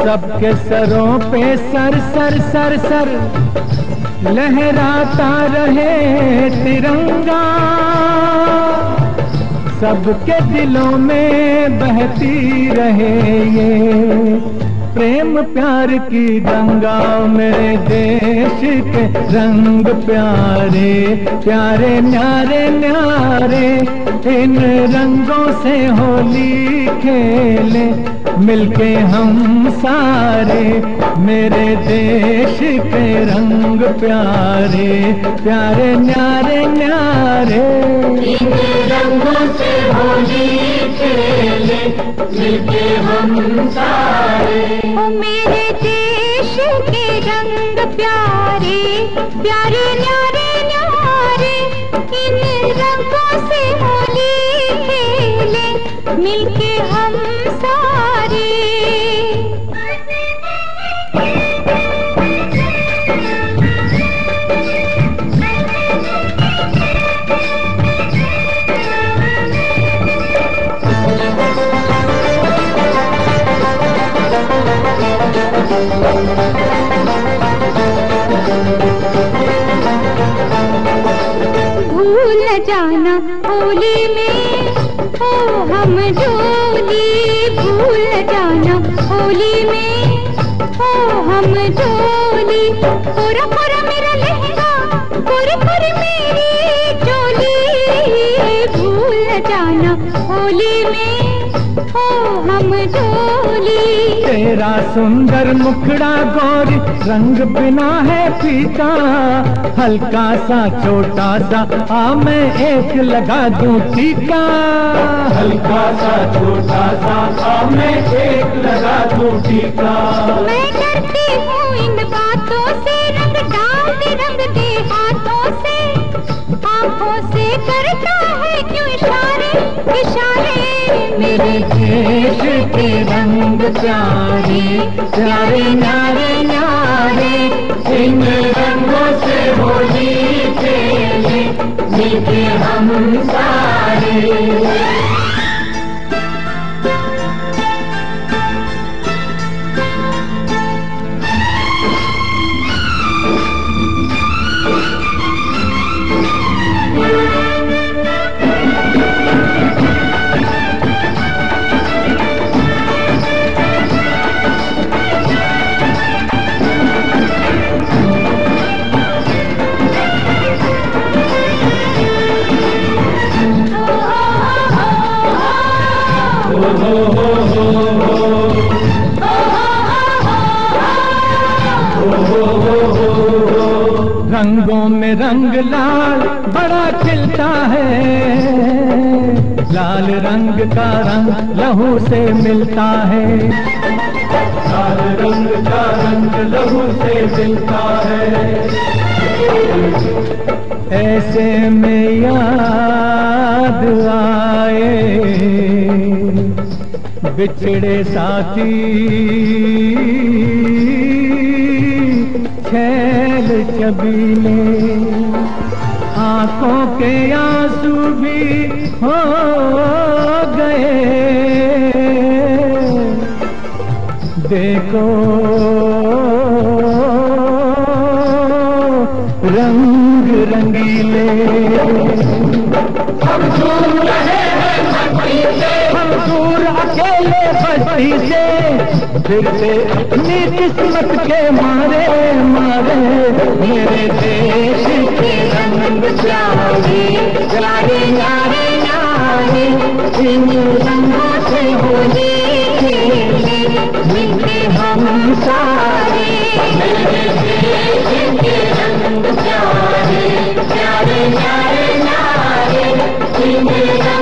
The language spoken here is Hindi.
सबके सरों पे सर सर सर सर लहराता रहे तिरंगा, सबके दिलों में बहती रहे ये प्रेम प्यार की गंगा। मेरे देश के रंग प्यारे प्यारे न्यारे न्यारे, इन रंगों से होली खेले मिलके हम सारे। मेरे देश के रंग प्यारे प्यारे न्यारे न्यारे, इन रंगों से होली खेले मिलके हम सारे। ओ मेरे देश के रंग प्यारे प्यारे न्यारे न्यारे, इन रंगों से होली खेले मिलके हम सारे। भूल न जाना होली में हो हम डोली, भूल न जाना होली में हो हम डोली। पूरा पूरा मेरा लहंगा पूरी पूरी मेरी चोली, भूल न जाना होली में हो हम डोली। तेरा सुंदर मुखड़ा गोरी रंग बिना है फीका, हल्का सा छोटा सा आ मैं एक लगा दूं टीका। हल्का सा छोटा सा आ मैं एक लगा दूं टीका। मैं डरती हूँ इन बातों से, रंग डालते रंग दे हाथों से, आँखों से करता है क्यों इशारे इशारे। मेरे देश के रंग प्यारे प्यारे न्यारे न्यारे, इन रंगों से होली खेले मिलके हम सारे। रंगों में रंग लाल बड़ा खिलता है, लाल रंग का रंग लहू से मिलता है। लाल रंग का रंग लहू से मिलता है। ऐसे में याद आए बिछड़े साथी, छैल छबीले आंखों के आंसू भी हो गए। देखो रंग रंगीले, हम दूर रहे हैं बस्ती से, हम दूर अकेले बस्ती से, फिर से अपनी किस्मत के मारे मारे। मेरे देश के रंग प्यारे प्यारे न्यारे न्यारे, इन रंगों से होली खेले मिलके हम सारे। मेरे देश के रंग प्यारे प्यारे न्यारे न्यारे, इन